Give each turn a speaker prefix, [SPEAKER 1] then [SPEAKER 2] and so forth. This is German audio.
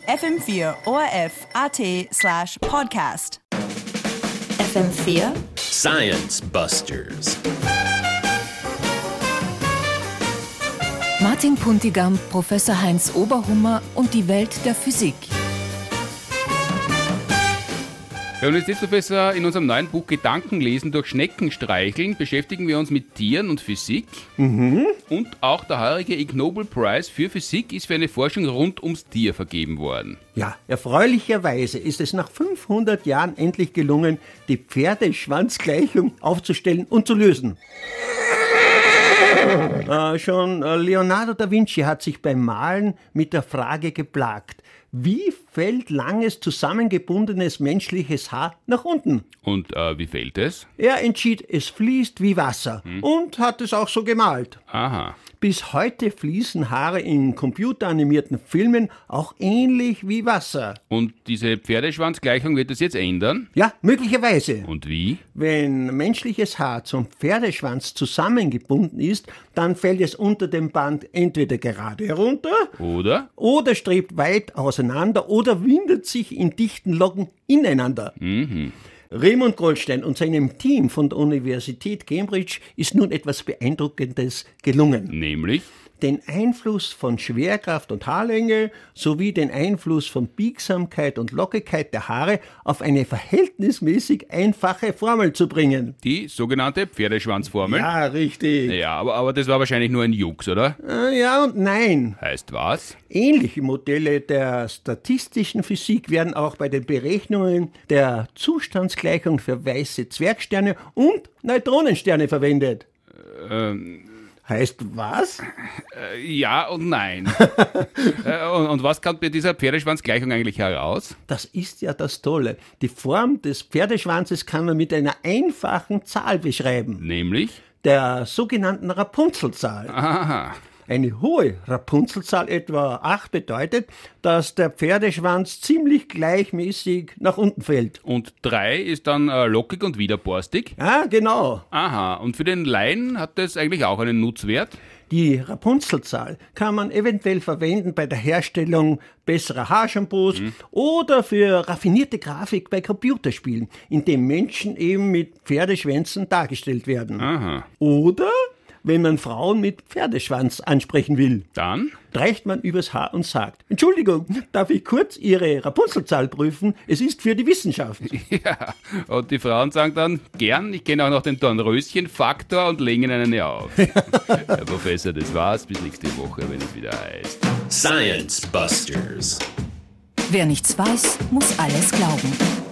[SPEAKER 1] FM4 ORF AT/podcast.
[SPEAKER 2] FM4
[SPEAKER 3] Science Busters.
[SPEAKER 4] Martin Puntigam, Professor Heinz Oberhummer und die Welt der Physik.
[SPEAKER 5] Herr Universitätsprofessor, in unserem neuen Buch Gedankenlesen durch Schnecken streicheln beschäftigen wir uns mit Tieren und Physik. Und auch der heurige Ig Nobel Prize für Physik ist für eine Forschung rund ums Tier vergeben worden.
[SPEAKER 6] Ja, erfreulicherweise ist es nach 500 Jahren endlich gelungen, die Pferdeschwanzgleichung aufzustellen und zu lösen. Schon Leonardo da Vinci hat sich beim Malen mit der Frage geplagt: Wie fällt langes, zusammengebundenes menschliches Haar nach unten?
[SPEAKER 5] Und wie fällt es?
[SPEAKER 6] Er entschied, es fließt wie Wasser und hat es auch so gemalt.
[SPEAKER 5] Aha.
[SPEAKER 6] Bis heute fließen Haare in computeranimierten Filmen auch ähnlich wie Wasser.
[SPEAKER 5] Und diese Pferdeschwanzgleichung wird das jetzt ändern?
[SPEAKER 6] Ja, möglicherweise.
[SPEAKER 5] Und wie?
[SPEAKER 6] Wenn menschliches Haar zum Pferdeschwanz zusammengebunden ist, dann fällt es unter dem Band entweder gerade herunter
[SPEAKER 5] Oder
[SPEAKER 6] strebt weit auseinander oder windet sich in dichten Locken ineinander. Raymond Goldstein und seinem Team von der Universität Cambridge ist nun etwas Beeindruckendes gelungen.
[SPEAKER 5] Nämlich?
[SPEAKER 6] Den Einfluss von Schwerkraft und Haarlänge sowie den Einfluss von Biegsamkeit und Lockigkeit der Haare auf eine verhältnismäßig einfache Formel zu bringen.
[SPEAKER 5] Die sogenannte Pferdeschwanzformel?
[SPEAKER 6] Ja, richtig.
[SPEAKER 5] Ja, aber das war wahrscheinlich nur ein Jux, oder?
[SPEAKER 6] Ja und nein.
[SPEAKER 5] Heißt was?
[SPEAKER 6] Ähnliche Modelle der statistischen Physik werden auch bei den Berechnungen der Zustandsgleichung für weiße Zwergsterne und Neutronensterne verwendet. Heißt was?
[SPEAKER 5] Ja und nein. Und was kommt bei dieser Pferdeschwanzgleichung eigentlich heraus?
[SPEAKER 6] Das ist ja das Tolle. Die Form des Pferdeschwanzes kann man mit einer einfachen Zahl beschreiben.
[SPEAKER 5] Nämlich?
[SPEAKER 6] Der sogenannten Rapunzelzahl.
[SPEAKER 5] Aha.
[SPEAKER 6] Eine hohe Rapunzelzahl, etwa 8, bedeutet, dass der Pferdeschwanz ziemlich gleichmäßig nach unten fällt.
[SPEAKER 5] Und 3 ist dann lockig und wieder borstig?
[SPEAKER 6] Ja, genau.
[SPEAKER 5] Aha, und für den Laien hat das eigentlich auch einen Nutzwert?
[SPEAKER 6] Die Rapunzelzahl kann man eventuell verwenden bei der Herstellung besserer Haarshampoos oder für raffinierte Grafik bei Computerspielen, in dem Menschen eben mit Pferdeschwänzen dargestellt werden.
[SPEAKER 5] Aha.
[SPEAKER 6] Oder wenn man Frauen mit Pferdeschwanz ansprechen will.
[SPEAKER 5] Dann?
[SPEAKER 6] Streicht man übers Haar und sagt: Entschuldigung, darf ich kurz Ihre Rapunzelzahl prüfen? Es ist für die Wissenschaft.
[SPEAKER 5] Ja, und die Frauen sagen dann: Gern, ich kenne auch noch den Dornröschen-Faktor und legen Ihnen eine auf. Herr Professor, das war's. Bis nächste Woche, wenn es wieder heißt
[SPEAKER 3] Science Busters.
[SPEAKER 4] Wer nichts weiß, muss alles glauben.